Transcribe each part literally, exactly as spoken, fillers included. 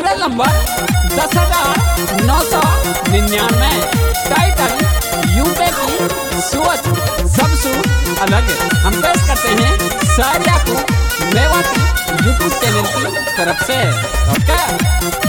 Model number दस हजार नौ सौ निन्यानवे। टाइटल यूपी की सोच सबसे अलग। हम पेश करते हैं सारिया को मेवाती यूट्यूब चैनल की तरफ से। ओके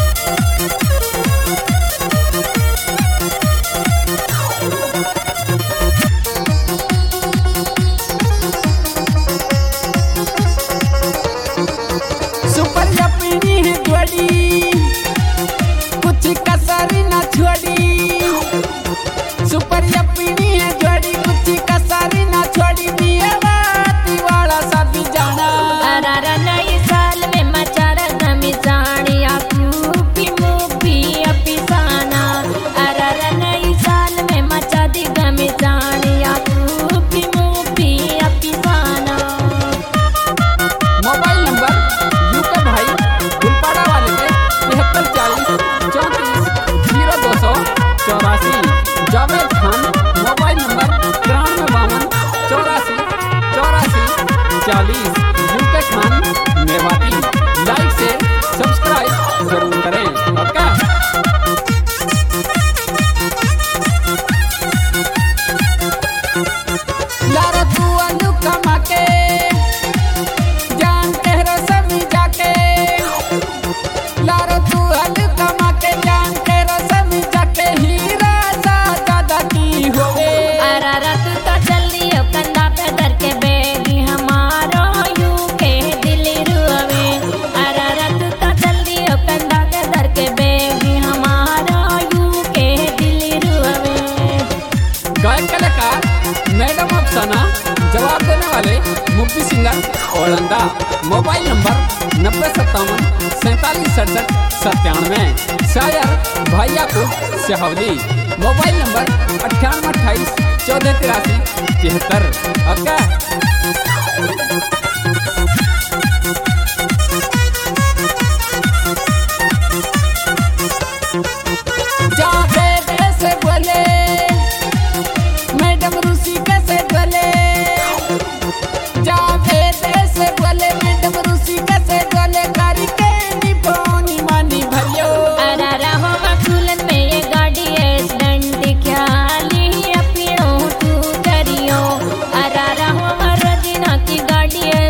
सुपर यपीनी है जोड़ी, कुछ कसर न छोड़ी। सुपर यपीनी है जोड़ी, कुछ कसर न छोड़ी। मेवाती वाला सभी जाना। अरारा नई साल में मचारा गमी जानी आपी मूवी अपिसाना। अरारा नई साल में मचा दी गमी जानी आपी मूवी अपिसाना। मोबाइल नंबर यूके भाई गुलपाड़ा वाले के तिहत्तर चालीस चौंतीस जीरो दो सौ चौरासी। जावेद खान मोबाइल नंबर तिरानवे बावन चौरासी चौरासी चालीस। यूके खान मेवाती। लाइक से सब्सक्राइब जरूर करें। ओके लारा तू आलू कमा के जान तेरा सभी जाके। लारा तू आलू कमा के जान तेरा सभी जाके। हीरा सा दादा की होवे। अरारा तू तो जल्दी हो कंधा पे धर के बेगी हमारो यू के दिल रुआवे। अरारा तू तो जल्दी हो कंधा पे धर के बेगी हमारो यू के दिल रुआवे। गायक कलाकार मैडम अफसाना। जवाब देने वाले मुफ्ती सिंगर ओलंदा। मोबाइल नंबर नब्बे सत्तावन सैंतालीस सड़सठ सत्तानवे। शायर भैया को सिहावली। मोबाइल नंबर अट्ठानवे अट्ठाईस चौदह तिरासी तिहत्तर। ओके जावेद ऐसे बोले, मैडम रूसी कैसे बोले। जावेद ऐसे बोले, मैडम रूसी कैसे बोले। कारी के निपानी मानी भरियो। अरारा हो मखुलन में ये गाड़ी एक्सीडेंट ख्याली अपीड़ों तू करियो। अरारा हो मरदिना की गाड़ी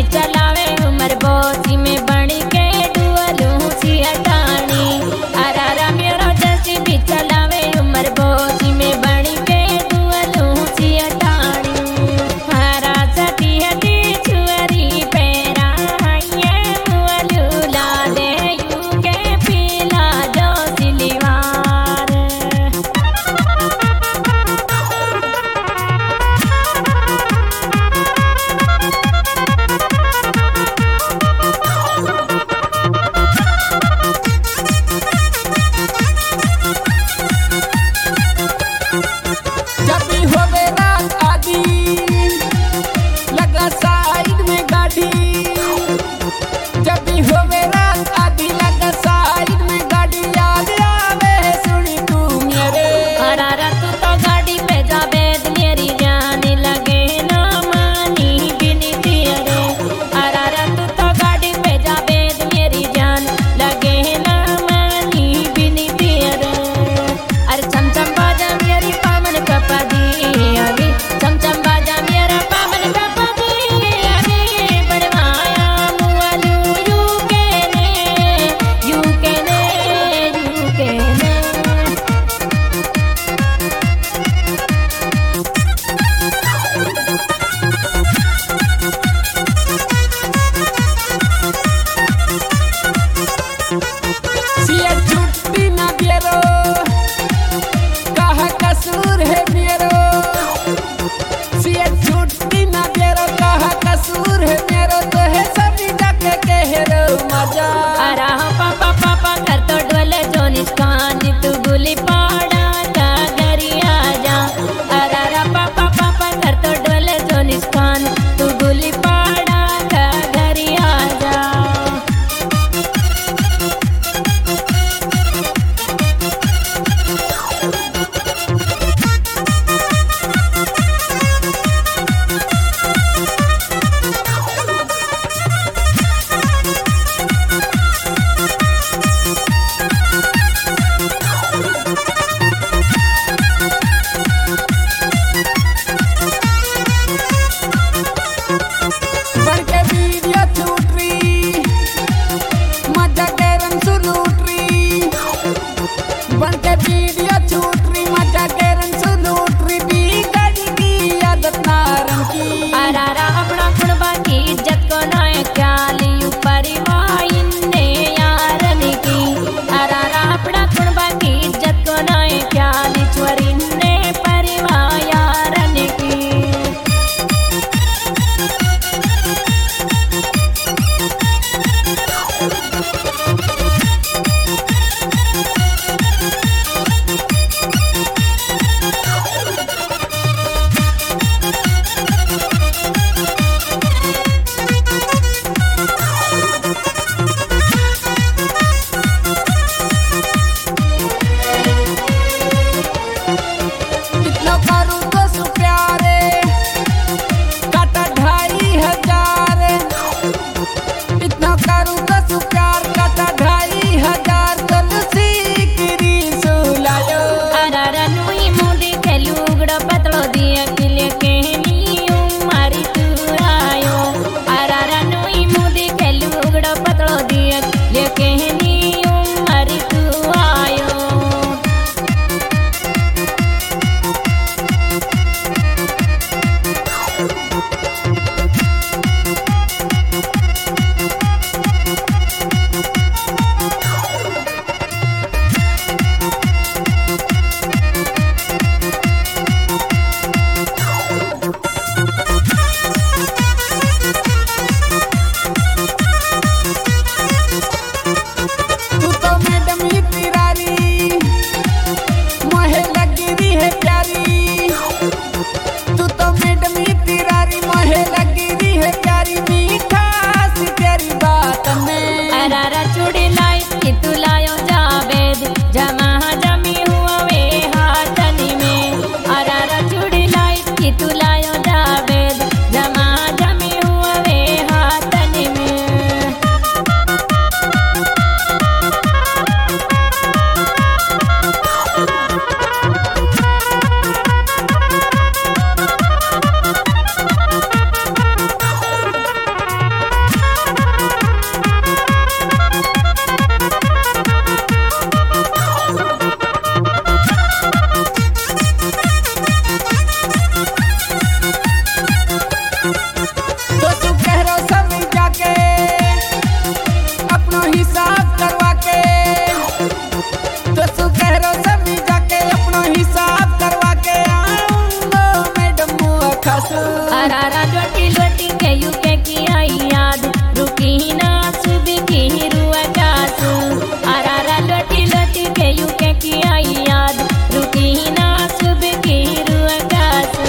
चलावे उमर बोसी में बड़ी के डुअलू सी अटानी अरारा मेरो जैसी भी चलावे उमर बोसी में बड़ी के डुअलू सी अटानी हरा सती हती छुअरी पेरा ये मुअलू ला दे यू के पीला जो सिलीवार जब भी होवे रात आदि लगा साइड में गाड़ी जब भी होवे रात आदि लगा साइड में गाड़ी याद आवे सुनी तू मेरे अरारा तू तो गाड़ी पे जावे मेरी जान लगे ना मानी बिनी तेरे अरारा तू तो गाड़ी पे जावे मेरी जान लगे ना मानी बिनी तेरे अरे चमचम बाजा मेरी पामन कपा दी अभी चमचम बाजा मेरा पामन कपा दी अभी बड़वाया मुअलू यू के ने यू के ने यू के ने सिया छुट्टी ना बेरो कहा कसूर है मेरो सिया छुट्टी ना बेरो कहा कसूर है मेरो तो है सभी जाके कहरो मजा अरा पापा पापा कर तो डोले जो निष्कान तू गुली पाड़ा का घरी आजा अरा पापा पापा कर तो डोले जो निष्कान तू गुली पाड़ा का घरी आजा अरारा लोटी लोटी के यू के किया याद रुकी ना सुबह की रुआ कासू अरारा लोटी लोटी के यू के किया याद रुकी ना सुबह की रुआ कासू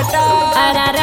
बटा अरर